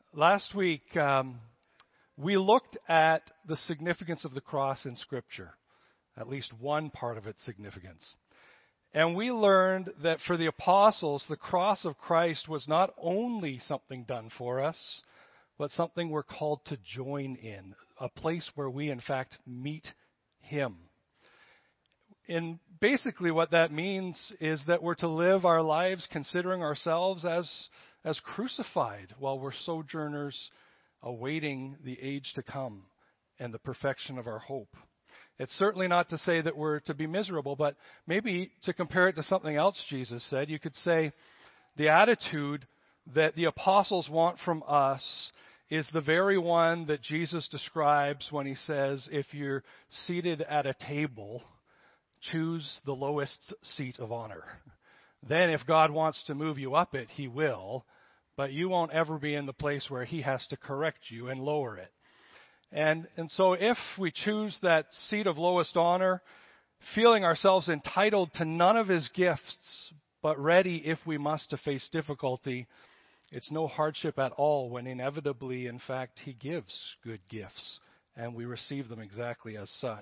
Last week, we looked at the significance of the cross in Scripture, at least one part of its significance. And we learned that for the apostles, the cross of Christ was not only something done for us, but something we're called to join in, a place where we, in fact, meet Him. And basically what that means is that we're to live our lives considering ourselves as crucified while we're sojourners awaiting the age to come and the perfection of our hope. It's certainly not to say that we're to be miserable, but maybe to compare it to something else Jesus said, you could say the attitude that the apostles want from us is the very one that Jesus describes when he says, if you're seated at a table, choose the lowest seat of honor. Then if God wants to move you up it, He will, but you won't ever be in the place where He has to correct you and lower it. And so if we choose that seat of lowest honor, feeling ourselves entitled to none of His gifts, but ready if we must to face difficulty, it's no hardship at all when inevitably, in fact, He gives good gifts, and we receive them exactly as such.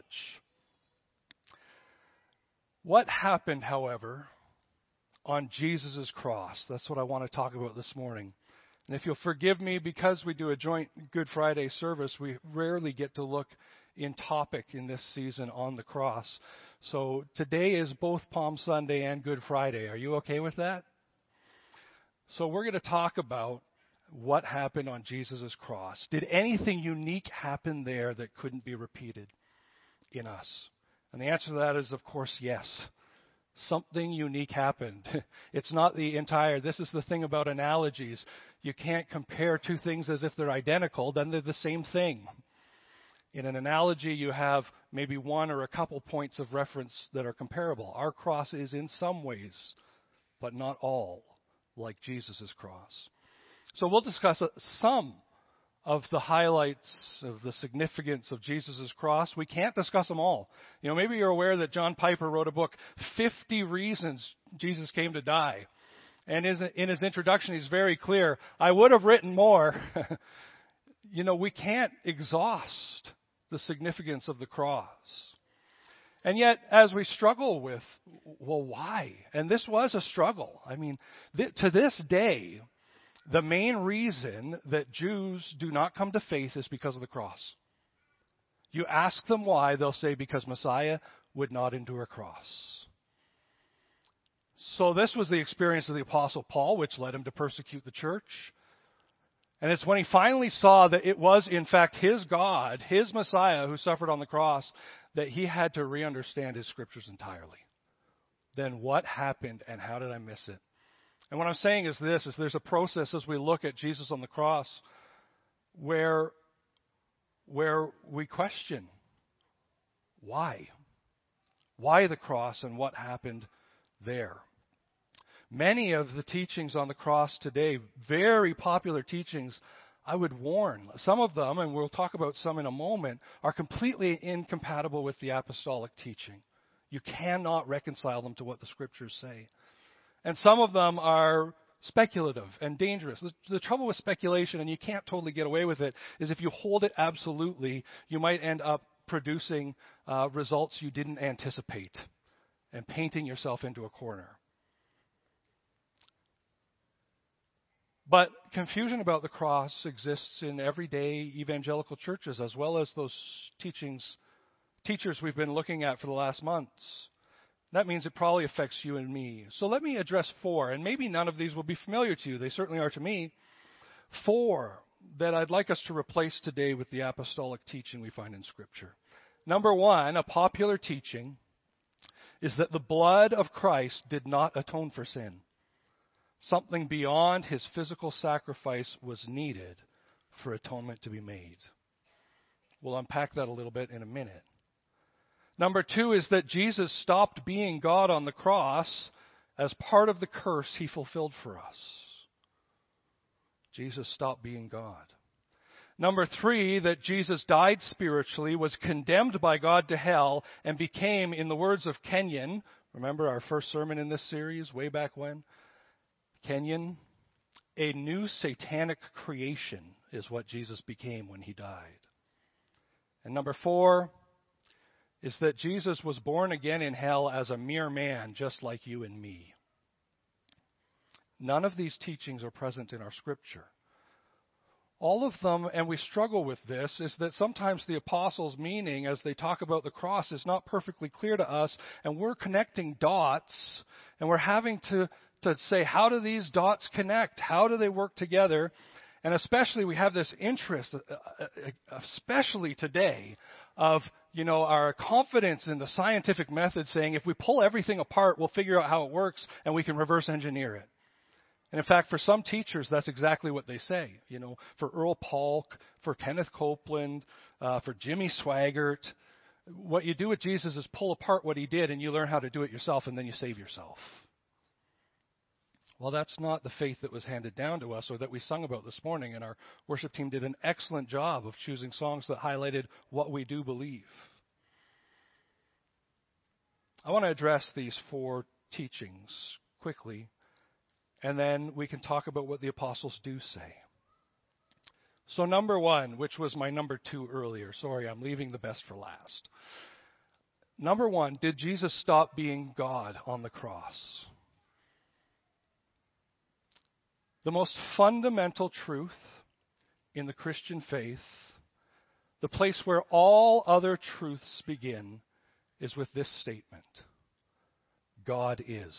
What happened, however, on Jesus' cross? That's what I want to talk about this morning. And if you'll forgive me, because we do a joint Good Friday service, we rarely get to look in topic in this season on the cross. So today is both Palm Sunday and Good Friday. Are you okay with that? So we're going to talk about what happened on Jesus' cross. Did anything unique happen there that couldn't be repeated in us? And the answer to that is, of course, yes. Something unique happened. It's not the entire. This is the thing about analogies. You can't compare two things as if they're identical, then they're the same thing. In an analogy, you have maybe one or a couple points of reference that are comparable. Our cross is in some ways, but not all, like Jesus' cross. So we'll discuss some of the highlights of the significance of Jesus' cross. We can't discuss them all. You know, maybe you're aware that John Piper wrote a book, 50 Reasons Jesus Came to Die. And in his introduction, he's very clear. I would have written more. You know, we can't exhaust the significance of the cross. And yet, as we struggle with, well, why? And this was a struggle. I mean, to this day, the main reason that Jews do not come to faith is because of the cross. You ask them why, they'll say because Messiah would not endure a cross. So this was the experience of the Apostle Paul, which led him to persecute the church. And it's when he finally saw that it was, in fact, his God, his Messiah, who suffered on the cross, that he had to re-understand his scriptures entirely. Then what happened and how did I miss it? And what I'm saying is this, is there's a process as we look at Jesus on the cross where we question why? Why the cross and what happened there? Many of the teachings on the cross today, very popular teachings, I would warn. Some of them, and we'll talk about some in a moment, are completely incompatible with the apostolic teaching. You cannot reconcile them to what the Scriptures say. And some of them are speculative and dangerous. The trouble with speculation, and you can't totally get away with it, is if you hold it absolutely, you might end up producing results you didn't anticipate and painting yourself into a corner. But confusion about the cross exists in everyday evangelical churches as well as those teachers we've been looking at for the last months. That means it probably affects you and me. So let me address 4, and maybe none of these will be familiar to you. They certainly are to me. 4 that I'd like us to replace today with the apostolic teaching we find in Scripture. Number 1, a popular teaching is that the blood of Christ did not atone for sin. Something beyond his physical sacrifice was needed for atonement to be made. We'll unpack that a little bit in a minute. Number 2 is that Jesus stopped being God on the cross as part of the curse he fulfilled for us. Jesus stopped being God. Number 3, that Jesus died spiritually, was condemned by God to hell, and became, in the words of Kenyon, remember our first sermon in this series way back when? Kenyon, a new satanic creation is what Jesus became when he died. And number 4 is that Jesus was born again in hell as a mere man, just like you and me. None of these teachings are present in our scripture. All of them, and we struggle with this, is that sometimes the apostles' meaning as they talk about the cross is not perfectly clear to us, and we're connecting dots, and we're having to say, how do these dots connect? How do they work together? And especially we have this interest, especially today, of, our confidence in the scientific method saying if we pull everything apart, we'll figure out how it works and we can reverse engineer it. And in fact, for some teachers, that's exactly what they say. For Earl Polk, for Kenneth Copeland, for Jimmy Swaggart, what you do with Jesus is pull apart what he did and you learn how to do it yourself and then you save yourself. Well, that's not the faith that was handed down to us or that we sung about this morning, and our worship team did an excellent job of choosing songs that highlighted what we do believe. I want to address these 4 teachings quickly, and then we can talk about what the apostles do say. So number 1, which was my number 2 earlier. Sorry, I'm leaving the best for last. Number 1, did Jesus stop being God on the cross? The most fundamental truth in the Christian faith, the place where all other truths begin, is with this statement: God is.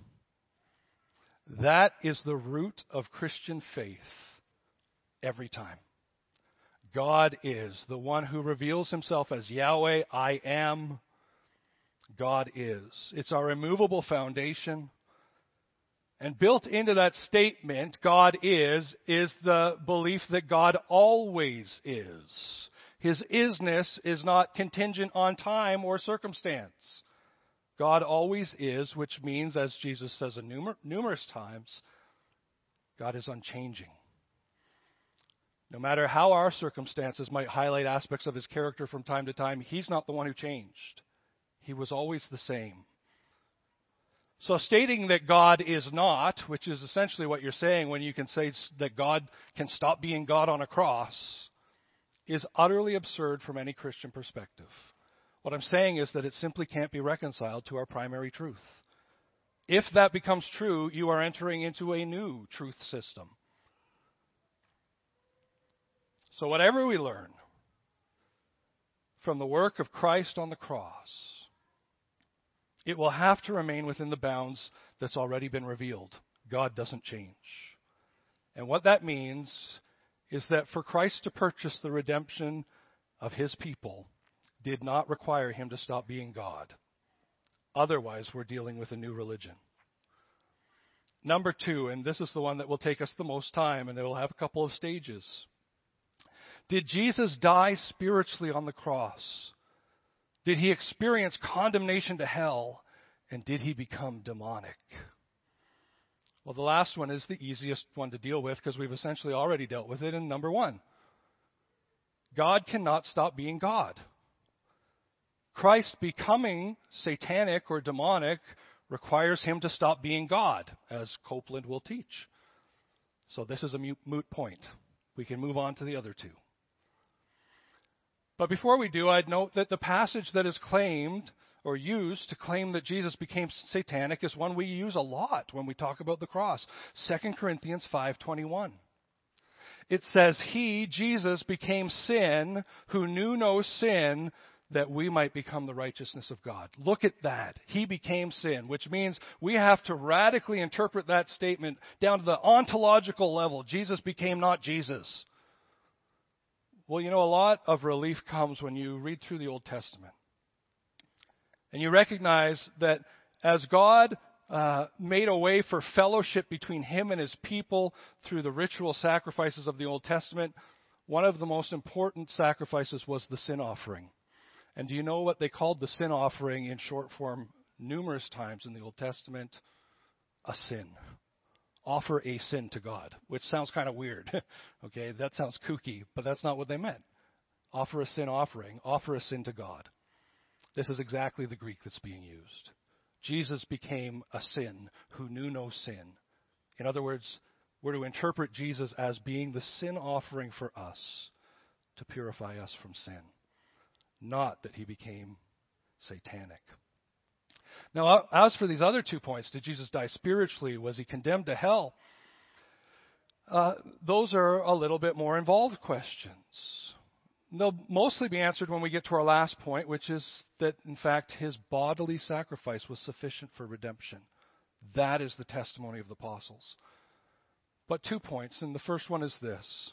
That is the root of Christian faith every time. God is the one who reveals himself as Yahweh, I am. God is. It's our immovable foundation. And built into that statement, God is the belief that God always is. His isness is not contingent on time or circumstance. God always is, which means, as Jesus says numerous times, God is unchanging. No matter how our circumstances might highlight aspects of his character from time to time, he's not the one who changed. He was always the same. So stating that God is not, which is essentially what you're saying when you can say that God can stop being God on a cross, is utterly absurd from any Christian perspective. What I'm saying is that it simply can't be reconciled to our primary truth. If that becomes true, you are entering into a new truth system. So whatever we learn from the work of Christ on the cross, it will have to remain within the bounds that's already been revealed. God doesn't change. And what that means is that for Christ to purchase the redemption of his people did not require him to stop being God. Otherwise, we're dealing with a new religion. Number 2, and this is the one that will take us the most time, and it will have a couple of stages. Did Jesus die spiritually on the cross? Did he experience condemnation to hell? And did he become demonic? Well, the last one is the easiest one to deal with because we've essentially already dealt with it in number 1. God cannot stop being God. Christ becoming satanic or demonic requires him to stop being God, as Copeland will teach. So this is a moot point. We can move on to the other 2. But before we do, I'd note that the passage that is claimed or used to claim that Jesus became satanic is one we use a lot when we talk about the cross. 2 Corinthians 5:21. It says, he, Jesus, became sin who knew no sin, that we might become the righteousness of God. Look at that. He became sin, which means we have to radically interpret that statement down to the ontological level. Jesus became not Jesus. Well, a lot of relief comes when you read through the Old Testament. And you recognize that as God made a way for fellowship between him and his people through the ritual sacrifices of the Old Testament, one of the most important sacrifices was the sin offering. And do you know what they called the sin offering in short form numerous times in the Old Testament? A sin. Offer a sin to God, which sounds kind of weird. Okay, that sounds kooky, but that's not what they meant. Offer a sin offering. Offer a sin to God. This is exactly the Greek that's being used. Jesus became a sin who knew no sin. In other words, we're to interpret Jesus as being the sin offering for us to purify us from sin, not that he became satanic. Now, as for these other 2 points, did Jesus die spiritually? Was he condemned to hell? Those are a little bit more involved questions. They'll mostly be answered when we get to our last point, which is that, in fact, his bodily sacrifice was sufficient for redemption. That is the testimony of the apostles. But 2 points, and the first one is this.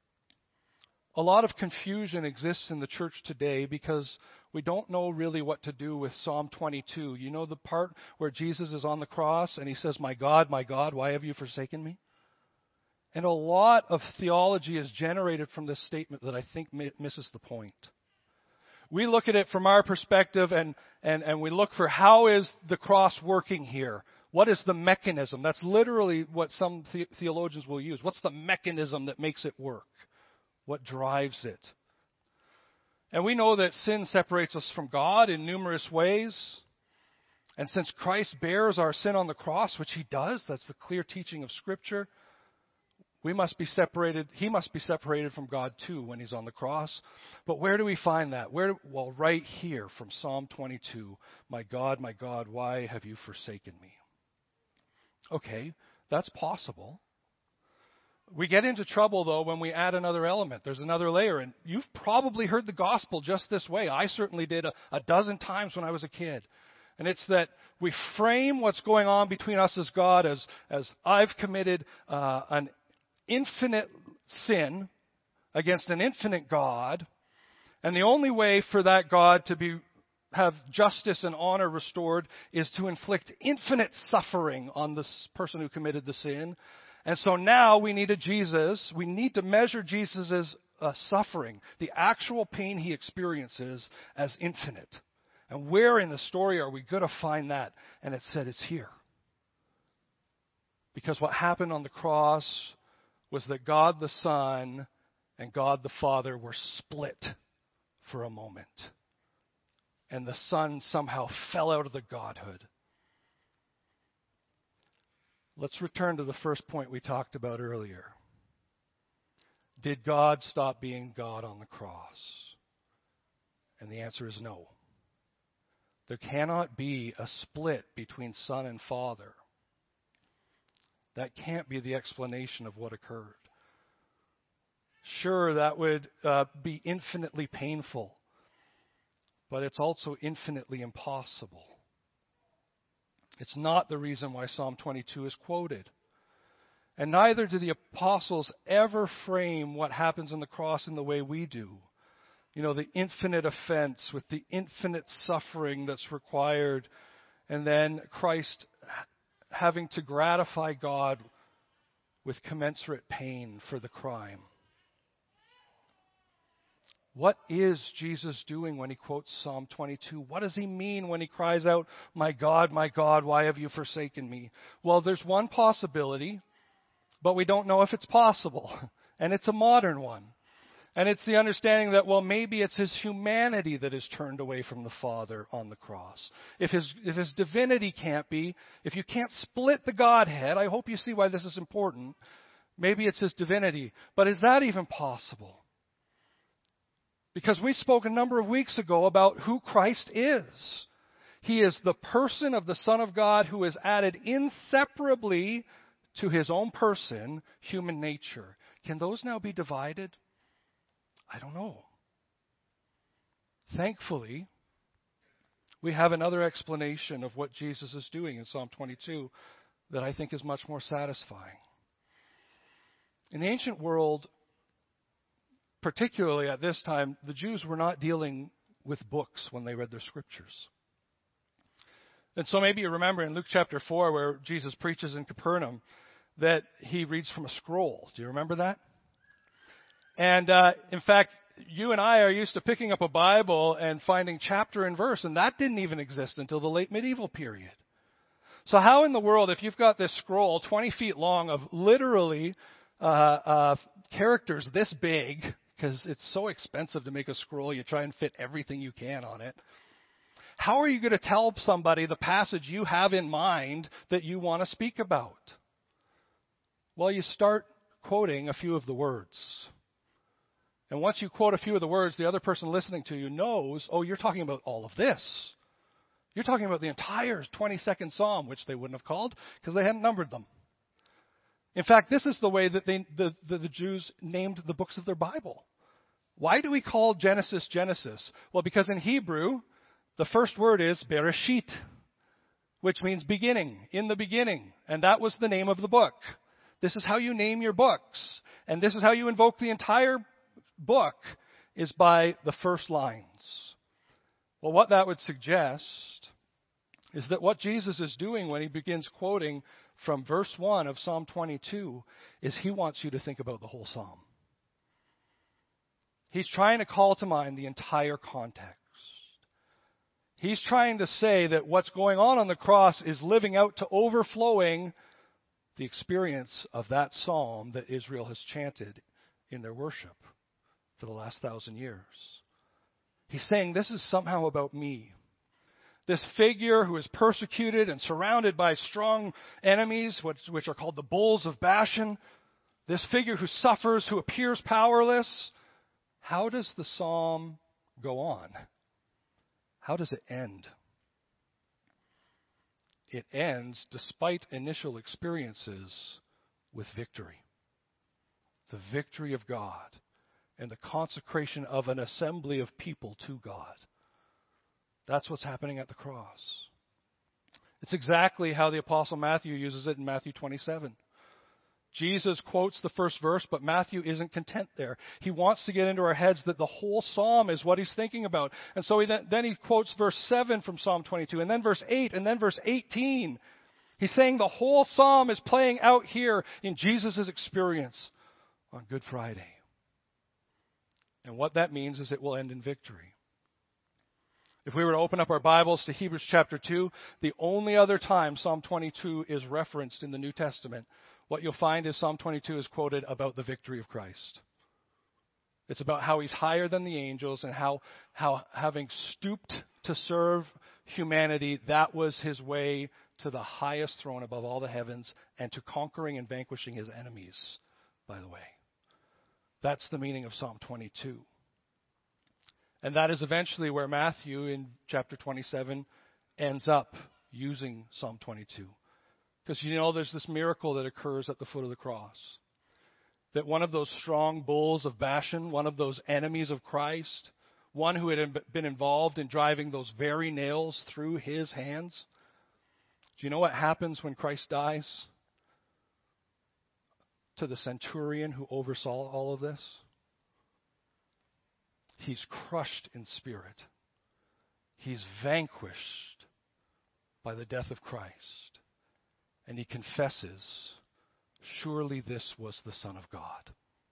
A lot of confusion exists in the church today because we don't know really what to do with Psalm 22. You know the part where Jesus is on the cross and he says, my God, why have you forsaken me? And a lot of theology is generated from this statement that I think misses the point. We look at it from our perspective and we look for how is the cross working here? What is the mechanism? That's literally what some theologians will use. What's the mechanism that makes it work? What drives it? And we know that sin separates us from God in numerous ways. And since Christ bears our sin on the cross, which he does, that's the clear teaching of Scripture, we must be separated. He must be separated from God too when he's on the cross. But where do we find that? Well, right here from Psalm 22. My God, why have you forsaken me? Okay, that's possible. We get into trouble, though, when we add another element. There's another layer. And you've probably heard the gospel just this way. I certainly did a dozen times when I was a kid. And it's that we frame what's going on between us as God as I've committed an infinite sin against an infinite God. And the only way for that God to have justice and honor restored is to inflict infinite suffering on this person who committed the sin. And so now we need we need to measure Jesus' suffering, the actual pain he experiences, as infinite. And where in the story are we going to find that? And it said it's here. Because what happened on the cross was that God the Son and God the Father were split for a moment. And the Son somehow fell out of the Godhood. Let's return to the first point we talked about earlier. Did God stop being God on the cross? And the answer is no. There cannot be a split between Son and Father. That can't be the explanation of what occurred. Sure, that would be infinitely painful, but it's also infinitely impossible. It's not the reason why Psalm 22 is quoted. And neither do the apostles ever frame what happens on the cross in the way we do. You know, the infinite offense with the infinite suffering that's required, and then Christ having to gratify God with commensurate pain for the crime. What is Jesus doing when he quotes Psalm 22? What does he mean when he cries out, my God, why have you forsaken me? Well, there's one possibility, but we don't know if it's possible. And it's a modern one. And it's the understanding that, well, maybe it's his humanity that is turned away from the Father on the cross. If his divinity can't be, if you can't split the Godhead, I hope you see why this is important, maybe it's his divinity. But is that even possible? Because we spoke a number of weeks ago about who Christ is. He is the person of the Son of God who is added inseparably to his own person, human nature. Can those now be divided? I don't know. Thankfully, we have another explanation of what Jesus is doing in Psalm 22 that I think is much more satisfying. In the ancient world, particularly at this time, the Jews were not dealing with books when they read their scriptures. And so maybe you remember in Luke chapter 4 where Jesus preaches in Capernaum that he reads from a scroll. Do you remember that? And in fact, you and I are used to picking up a Bible and finding chapter and verse, and that didn't even exist until the late medieval period. So how in the world, if you've got this scroll 20 feet long of literally characters this big, because it's so expensive to make a scroll, you try and fit everything you can on it. How are you going to tell somebody the passage you have in mind that you want to speak about? Well, you start quoting a few of the words. And once you quote a few of the words, the other person listening to you knows, oh, you're talking about all of this. You're talking about the entire 22nd Psalm, which they wouldn't have called because they hadn't numbered them. In fact, this is the way that the Jews named the books of their Bible. Why do we call Genesis Genesis? Well, because in Hebrew, the first word is Bereshit, which means beginning, in the beginning. And that was the name of the book. This is how you name your books. And this is how you invoke the entire book, is by the first lines. Well, what that would suggest is that what Jesus is doing when he begins quoting from verse 1 of Psalm 22 is he wants you to think about the whole psalm. He's trying to call to mind the entire context. He's trying to say that what's going on the cross is living out to overflowing the experience of that psalm that Israel has chanted in their worship for the last 1,000 years. He's saying this is somehow about me. This figure who is persecuted and surrounded by strong enemies, which are called the bulls of Bashan. This figure who suffers, who appears powerless. How does the psalm go on? How does it end? It ends, despite initial experiences, with victory. The victory of God and the consecration of an assembly of people to God. That's what's happening at the cross. It's exactly how the Apostle Matthew uses it in Matthew 27. Jesus quotes the first verse, but Matthew isn't content there. He wants to get into our heads that the whole psalm is what he's thinking about. And so then he quotes verse 7 from Psalm 22, and then verse 8, and then verse 18. He's saying the whole psalm is playing out here in Jesus' experience on Good Friday. And what that means is it will end in victory. If we were to open up our Bibles to Hebrews chapter 2, the only other time Psalm 22 is referenced in the New Testament, what you'll find is Psalm 22 is quoted about the victory of Christ. It's about how he's higher than the angels and how having stooped to serve humanity, that was his way to the highest throne above all the heavens and to conquering and vanquishing his enemies, by the way. That's the meaning of Psalm 22. And that is eventually where Matthew in chapter 27 ends up using Psalm 22. Because there's this miracle that occurs at the foot of the cross. That one of those strong bulls of Bashan, one of those enemies of Christ, one who had been involved in driving those very nails through his hands. Do you know what happens when Christ dies? To the centurion who oversaw all of this? He's crushed in spirit. He's vanquished by the death of Christ. And he confesses, surely this was the Son of God.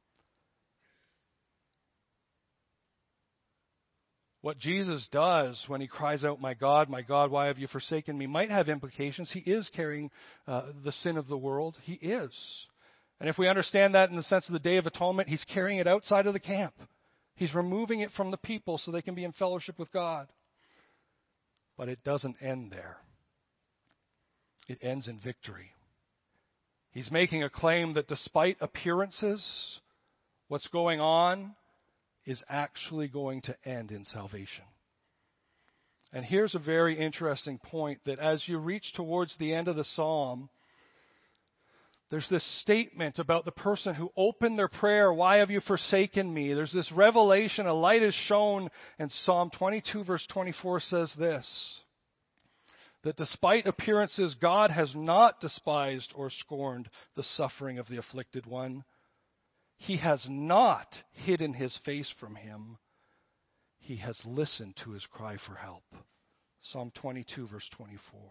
What Jesus does when he cries out, my God, why have you forsaken me, might have implications. He is carrying the sin of the world. He is. And if we understand that in the sense of the Day of Atonement, he's carrying it outside of the camp. He's removing it from the people so they can be in fellowship with God. But it doesn't end there. It ends in victory. He's making a claim that despite appearances, what's going on is actually going to end in salvation. And here's a very interesting point, that as you reach towards the end of the psalm, there's this statement about the person who opened their prayer, why have you forsaken me? There's this revelation, a light is shown, and Psalm 22 verse 24 says this, that despite appearances, God has not despised or scorned the suffering of the afflicted one. He has not hidden his face from him. He has listened to his cry for help. Psalm 22 verse 24.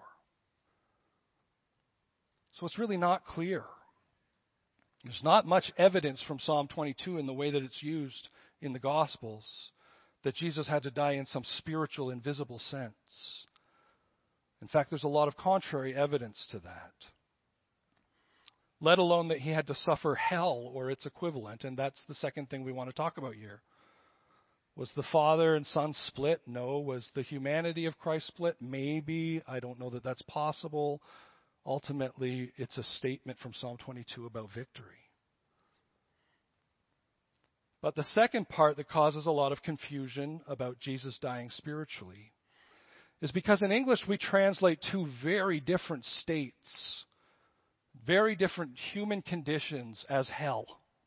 So it's really not clear. There's not much evidence from Psalm 22 in the way that it's used in the Gospels that Jesus had to die in some spiritual, invisible sense. In fact, there's a lot of contrary evidence to that. Let alone that he had to suffer hell or its equivalent, and that's the second thing we want to talk about here. Was the Father and Son split? No. Was the humanity of Christ split? Maybe. I don't know that that's possible. Ultimately, it's a statement from Psalm 22 about victory. But the second part that causes a lot of confusion about Jesus dying spiritually is because in English we translate two very different states, very different human conditions as hell.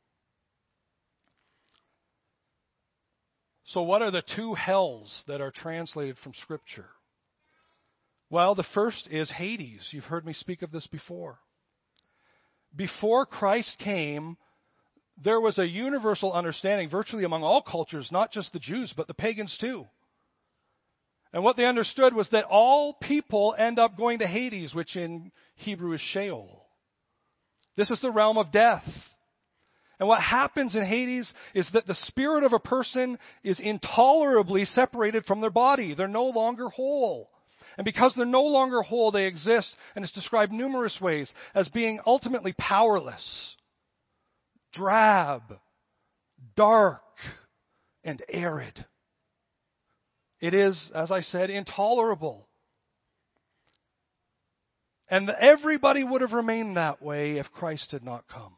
So what are the two hells that are translated from Scripture? Well, the first is Hades. You've heard me speak of this before. Before Christ came, there was a universal understanding virtually among all cultures, not just the Jews, but the pagans too. And what they understood was that all people end up going to Hades, which in Hebrew is Sheol. This is the realm of death. And what happens in Hades is that the spirit of a person is intolerably separated from their body. They're no longer whole. And because they're no longer whole, they exist, and it's described numerous ways, as being ultimately powerless, drab, dark, and arid. It is, as I said, intolerable. And everybody would have remained that way if Christ had not come.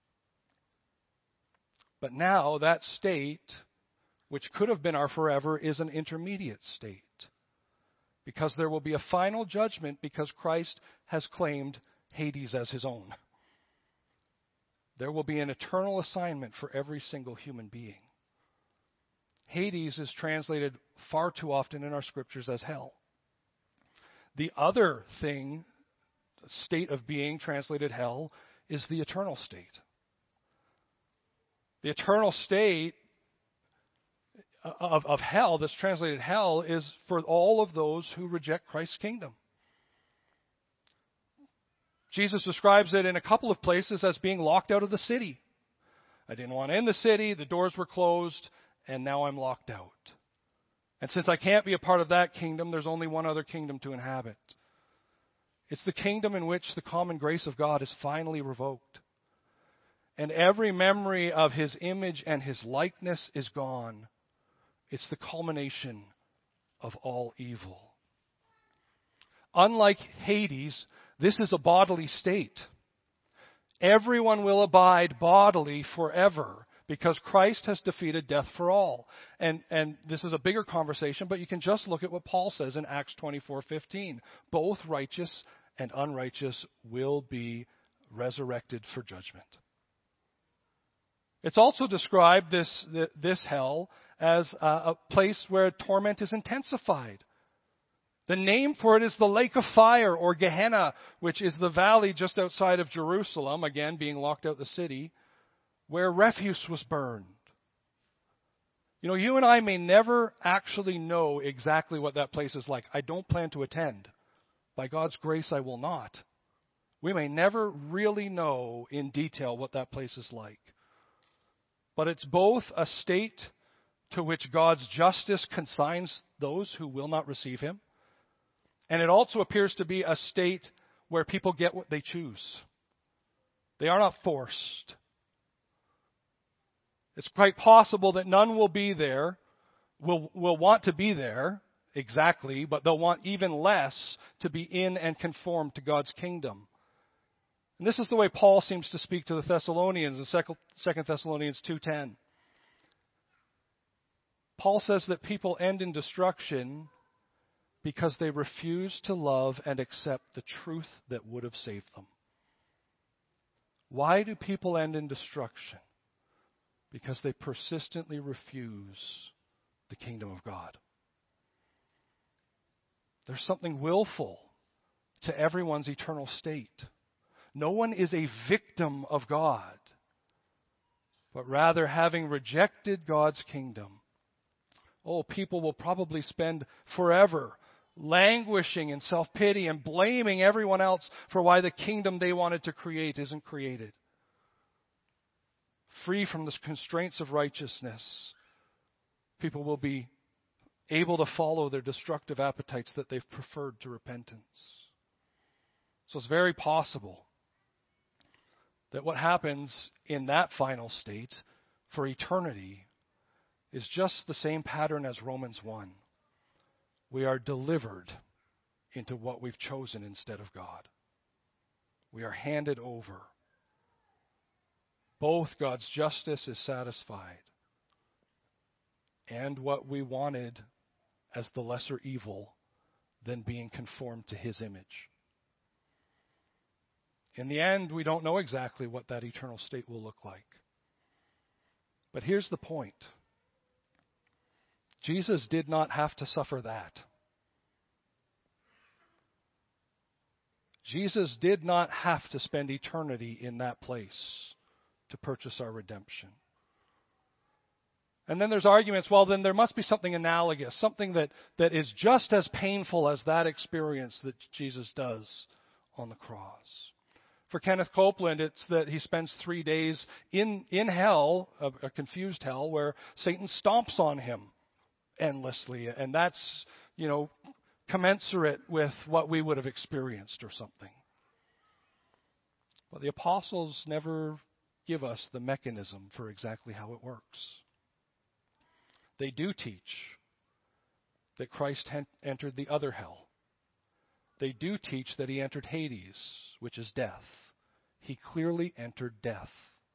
But now that state, which could have been our forever, is an intermediate state. Because there will be a final judgment because Christ has claimed Hades as his own. There will be an eternal assignment for every single human being. Hades is translated far too often in our scriptures as hell. The other thing, state of being translated hell, is the eternal state. The eternal state of hell, that's translated hell, is for all of those who reject Christ's kingdom. Jesus describes it in a couple of places as being locked out of the city. I didn't want in the city, the doors were closed, and now I'm locked out. And since I can't be a part of that kingdom, there's only one other kingdom to inhabit. It's the kingdom in which the common grace of God is finally revoked. And every memory of his image and his likeness is gone. It's the culmination of all evil. Unlike Hades, this is a bodily state. Everyone will abide bodily forever because Christ has defeated death for all. And this is a bigger conversation, but you can just look at what Paul says in Acts 24:15. Both righteous and unrighteous will be resurrected for judgment. It's also described, this hell, as a place where torment is intensified. The name for it is the lake of fire, or Gehenna, which is the valley just outside of Jerusalem, again being locked out the city, where refuse was burned. You know, you and I may never actually know exactly what that place is like. I don't plan to attend. By God's grace, I will not. We may never really know in detail what that place is like. But it's both a state to which God's justice consigns those who will not receive him, and it also appears to be a state where people get what they choose. They are not forced. It's quite possible that none will be there, will want to be there exactly, but they'll want even less to be in and conform to God's kingdom. And this is the way Paul seems to speak to the Thessalonians in 2 Thessalonians 2:10. Paul says that people end in destruction because they refuse to love and accept the truth that would have saved them. Why do people end in destruction? Because they persistently refuse the kingdom of God. There's something willful to everyone's eternal state. No one is a victim of God, but rather having rejected God's kingdom, people will probably spend forever languishing in self-pity and blaming everyone else for why the kingdom they wanted to create isn't created. Free from the constraints of righteousness, people will be able to follow their destructive appetites that they've preferred to repentance. So it's very possible that what happens in that final state for eternity is just the same pattern as Romans 1. We are delivered into what we've chosen instead of God. We are handed over. Both God's justice is satisfied and what we wanted as the lesser evil than being conformed to His image. In the end, we don't know exactly what that eternal state will look like. But here's the point. Jesus did not have to suffer that. Jesus did not have to spend eternity in that place to purchase our redemption. And then there's arguments, well, then there must be something analogous, something that is just as painful as that experience that Jesus does on the cross. For Kenneth Copeland, it's that he spends 3 days in hell, a confused hell, where Satan stomps on him endlessly. And that's, commensurate with what we would have experienced or something. But the apostles never give us the mechanism for exactly how it works. They do teach that Christ entered the other hell. They do teach that He entered Hades, which is death. He clearly entered death.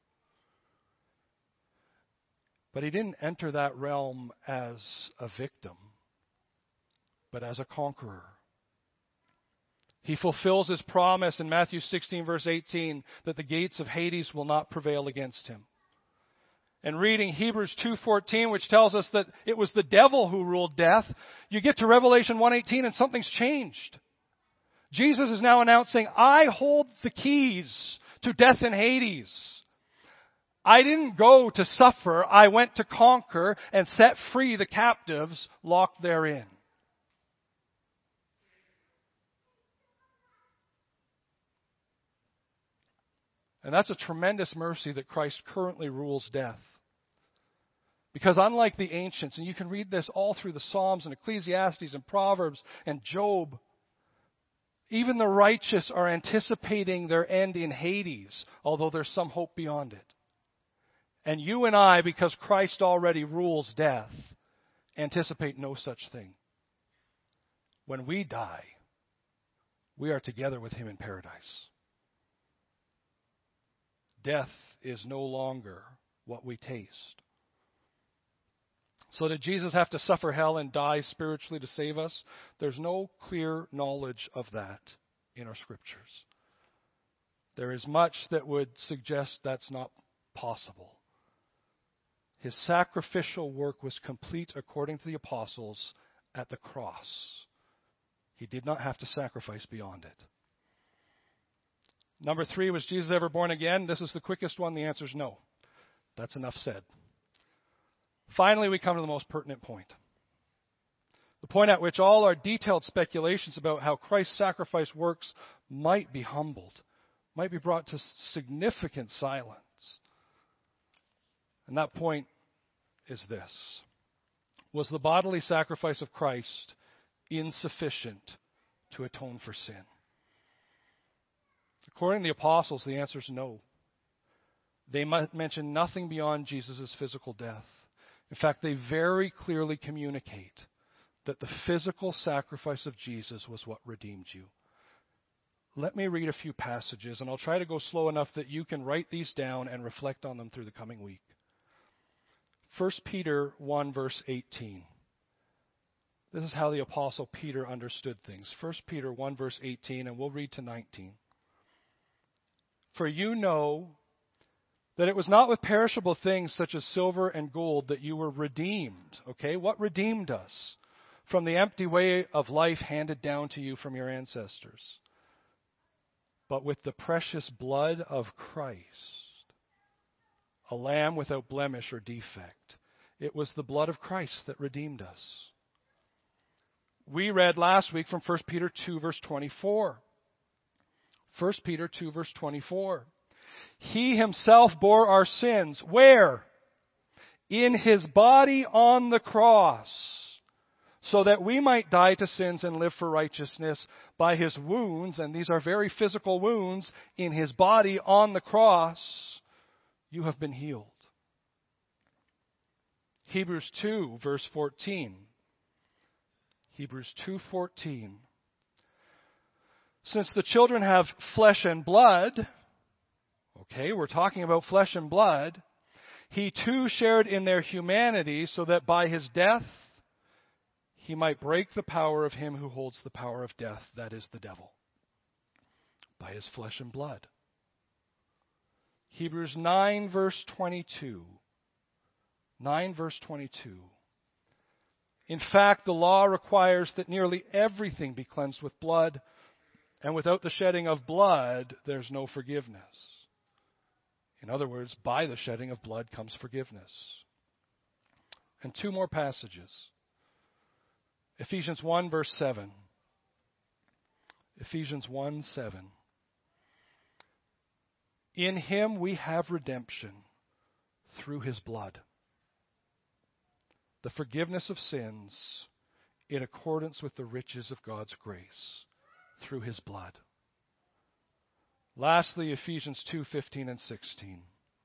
But He didn't enter that realm as a victim, but as a conqueror. He fulfills His promise in Matthew 16, verse 18, that the gates of Hades will not prevail against Him. And reading Hebrews 2:14, which tells us that it was the devil who ruled death, you get to Revelation 1:18 and something's changed. Jesus is now announcing, I hold the keys to death and Hades. I didn't go to suffer, I went to conquer and set free the captives locked therein. And that's a tremendous mercy that Christ currently rules death. Because unlike the ancients, and you can read this all through the Psalms and Ecclesiastes and Proverbs and Job, even the righteous are anticipating their end in Hades, although there's some hope beyond it. And you and I, because Christ already rules death, anticipate no such thing. When we die, we are together with Him in paradise. Death is no longer what we taste. So did Jesus have to suffer hell and die spiritually to save us? There's no clear knowledge of that in our Scriptures. There is much that would suggest that's not possible. His sacrificial work was complete according to the apostles at the cross. He did not have to sacrifice beyond it. Number 3, was Jesus ever born again? This is the quickest one. The answer is no. That's enough said. Finally, we come to the most pertinent point. The point at which all our detailed speculations about how Christ's sacrifice works might be humbled, might be brought to significant silence. And that point is this. Was the bodily sacrifice of Christ insufficient to atone for sin? According to the apostles, the answer is no. They mention nothing beyond Jesus' physical death. In fact, they very clearly communicate that the physical sacrifice of Jesus was what redeemed you. Let me read a few passages, and I'll try to go slow enough that you can write these down and reflect on them through the coming week. 1 Peter 1, verse 18. This is how the Apostle Peter understood things. 1 Peter 1, verse 18, and we'll read to 19. For you know that it was not with perishable things such as silver and gold that you were redeemed. Okay, what redeemed us? From the empty way of life handed down to you from your ancestors. But with the precious blood of Christ, a lamb without blemish or defect. It was the blood of Christ that redeemed us. We read last week from 1 Peter 2, verse 24. 1 Peter 2, verse 24. He Himself bore our sins. Where? In His body on the cross, so that we might die to sins and live for righteousness. By His wounds, and these are very physical wounds, in His body on the cross, you have been healed. Hebrews 2, verse 14. Hebrews 2:14. Since the children have flesh and blood, okay, we're talking about flesh and blood, he too shared in their humanity so that by his death he might break the power of him who holds the power of death, that is the devil, by his flesh and blood. Hebrews 9 verse 22. 9 verse 22. In fact, the law requires that nearly everything be cleansed with blood, and without the shedding of blood, there's no forgiveness. In other words, by the shedding of blood comes forgiveness. And two more passages. Ephesians 1 verse 7. Ephesians 1:7. In him we have redemption through his blood, the forgiveness of sins in accordance with the riches of God's grace through his blood. Lastly, Ephesians 2:15 and 16.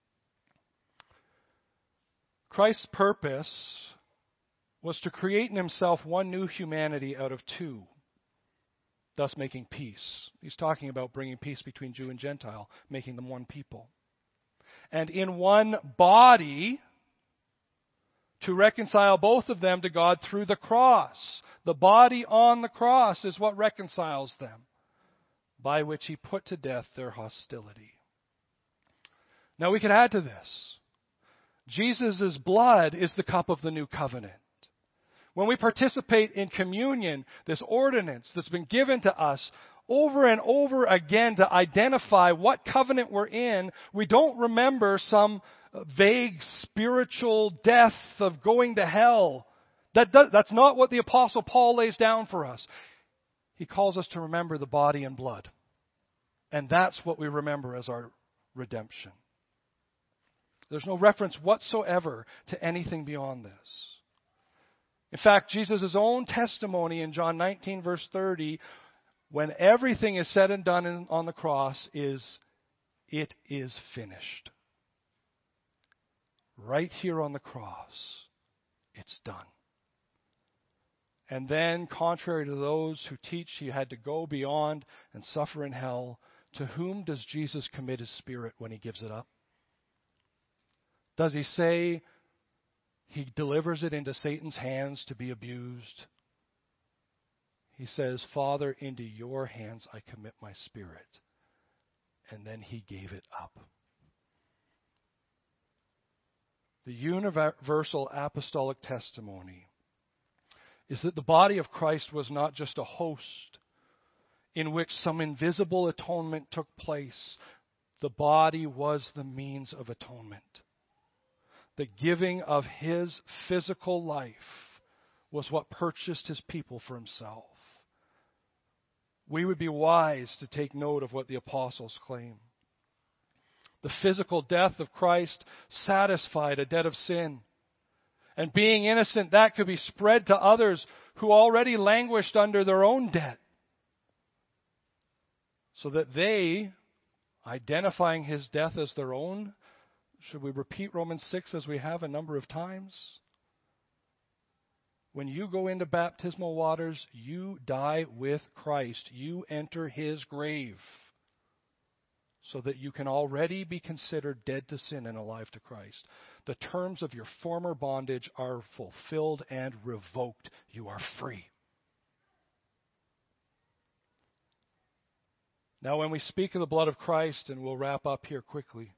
Christ's purpose was to create in himself one new humanity out of two, thus making peace. He's talking about bringing peace between Jew and Gentile, making them one people. And in one body, to reconcile both of them to God through the cross. The body on the cross is what reconciles them, by which he put to death their hostility. Now we could add to this. Jesus' blood is the cup of the new covenant. When we participate in communion, this ordinance that's been given to us over and over again to identify what covenant we're in, we don't remember some vague spiritual death of going to hell. That's not what the Apostle Paul lays down for us. He calls us to remember the body and blood. And that's what we remember as our redemption. There's no reference whatsoever to anything beyond this. In fact, Jesus' own testimony in John 19, verse 30, when everything is said and done on the cross, is, it is finished. Right here on the cross, it's done. And then, contrary to those who teach he had to go beyond and suffer in hell, to whom does Jesus commit his spirit when he gives it up? Does he say he delivers it into Satan's hands to be abused? He says, Father, into your hands I commit my spirit. And then he gave it up. The universal apostolic testimony is that the body of Christ was not just a host in which some invisible atonement took place. The body was the means of atonement. The giving of his physical life was what purchased his people for himself. We would be wise to take note of what the apostles claim. The physical death of Christ satisfied a debt of sin. And being innocent, that could be spread to others who already languished under their own debt. So that they, identifying his death as their own, should we repeat Romans 6 as we have a number of times? When you go into baptismal waters, you die with Christ. You enter his grave so that you can already be considered dead to sin and alive to Christ. The terms of your former bondage are fulfilled and revoked. You are free. Now, when we speak of the blood of Christ, and we'll wrap up here quickly,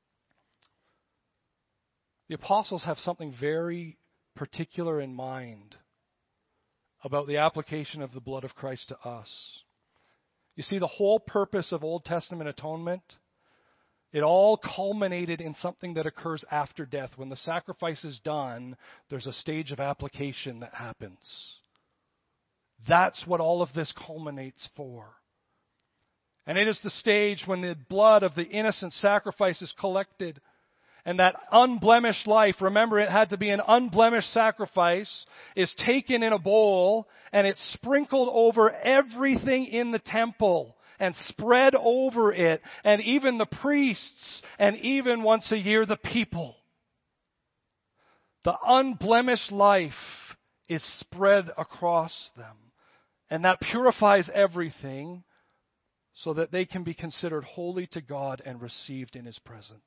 the apostles have something very particular in mind about the application of the blood of Christ to us. You see, the whole purpose of Old Testament atonement, it all culminated in something that occurs after death. When the sacrifice is done, there's a stage of application that happens. That's what all of this culminates for. And it is the stage when the blood of the innocent sacrifice is collected. And that unblemished life, remember it had to be an unblemished sacrifice, is taken in a bowl and it's sprinkled over everything in the temple and spread over it, and even the priests, and even once a year the people. The unblemished life is spread across them. And that purifies everything, so that they can be considered holy to God and received in His presence.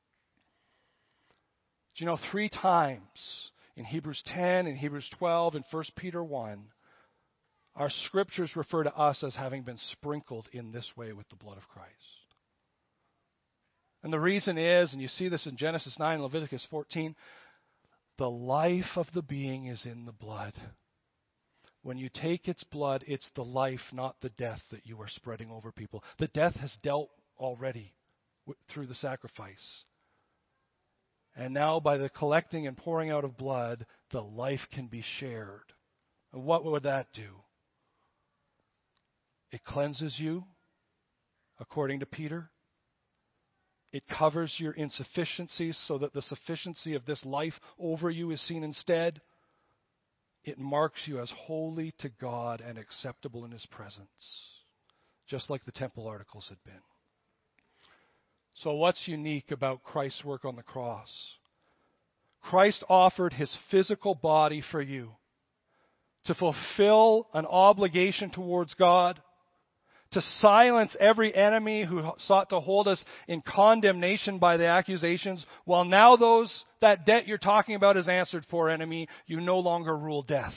Do you know 3 times in Hebrews 10, in Hebrews 12, and 1 Peter 1, our scriptures refer to us as having been sprinkled in this way with the blood of Christ. And the reason is, and you see this in Genesis 9, Leviticus 14, the life of the being is in the blood. When you take its blood, it's the life, not the death, that you are spreading over people. The death has dealt already through the sacrifice. And now by the collecting and pouring out of blood, the life can be shared. And what would that do? It cleanses you, according to Peter. It covers your insufficiencies so that the sufficiency of this life over you is seen instead. It marks you as holy to God and acceptable in His presence, just like the temple articles had been. So what's unique about Christ's work on the cross? Christ offered His physical body for you to fulfill an obligation towards God, to silence every enemy who sought to hold us in condemnation by the accusations, while now that debt you're talking about is answered for, enemy, you no longer rule death.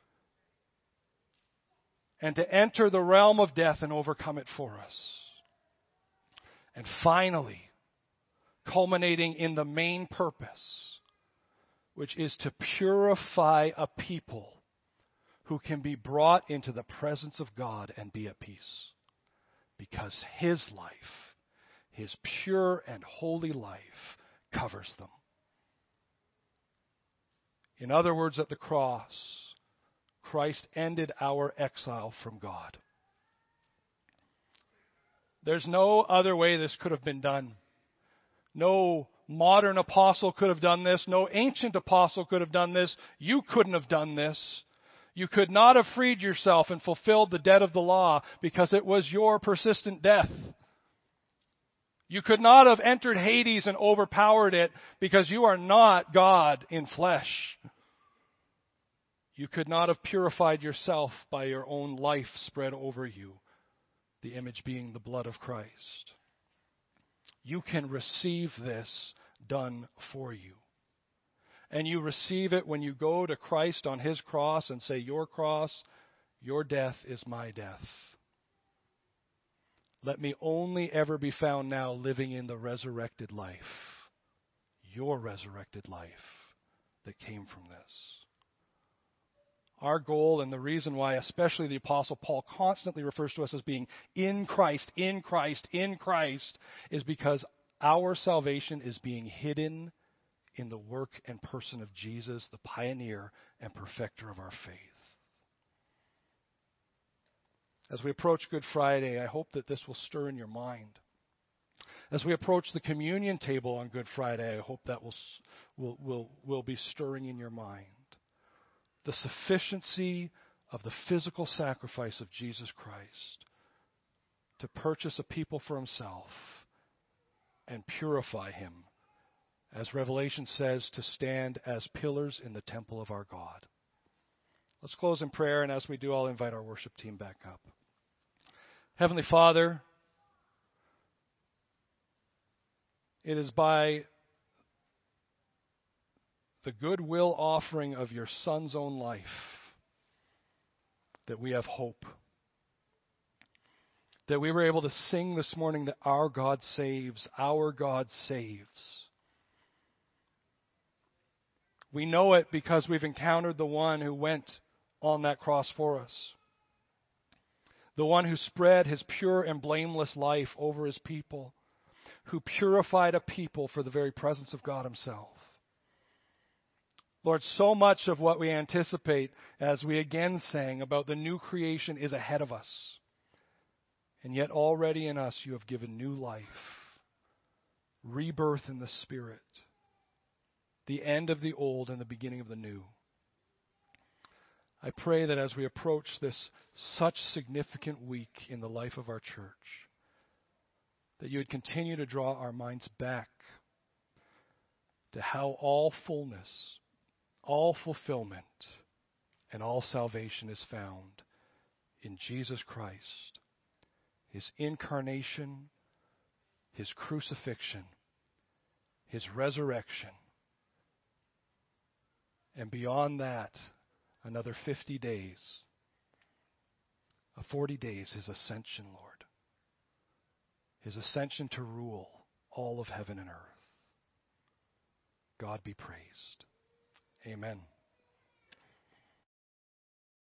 And to enter the realm of death and overcome it for us. And finally, culminating in the main purpose, which is to purify a people who can be brought into the presence of God and be at peace. Because His life, His pure and holy life, covers them. In other words, at the cross, Christ ended our exile from God. There's no other way this could have been done. No modern apostle could have done this. No ancient apostle could have done this. You couldn't have done this. You could not have freed yourself and fulfilled the debt of the law because it was your persistent death. You could not have entered Hades and overpowered it because you are not God in flesh. You could not have purified yourself by your own life spread over you, the image being the blood of Christ. You can receive this done for you. And you receive it when you go to Christ on His cross and say, your cross, your death is my death. Let me only ever be found now living in the resurrected life, your resurrected life that came from this. Our goal, and the reason why especially the Apostle Paul constantly refers to us as being in Christ, in Christ, in Christ, is because our salvation is being hidden in the work and person of Jesus, the pioneer and perfecter of our faith. As we approach Good Friday, I hope that this will stir in your mind. As we approach the communion table on Good Friday, I hope that will be stirring in your mind. The sufficiency of the physical sacrifice of Jesus Christ to purchase a people for Himself and purify Him, as Revelation says, to stand as pillars in the temple of our God. Let's close in prayer, and as we do, I'll invite our worship team back up. Heavenly Father, it is by the goodwill offering of your Son's own life that we have hope. That we were able to sing this morning that our God saves, our God saves. We know it because we've encountered the one who went on that cross for us. The one who spread His pure and blameless life over His people. Who purified a people for the very presence of God Himself. Lord, so much of what we anticipate as we again sang about the new creation is ahead of us. And yet already in us you have given new life. Rebirth in the Spirit. The end of the old and the beginning of the new. I pray that as we approach this such significant week in the life of our church, that you would continue to draw our minds back to how all fullness, all fulfillment, and all salvation is found in Jesus Christ, His incarnation, His crucifixion, His resurrection, and beyond that, another 50 days, 40 days, His ascension, Lord. His ascension to rule all of heaven and earth. God be praised. Amen.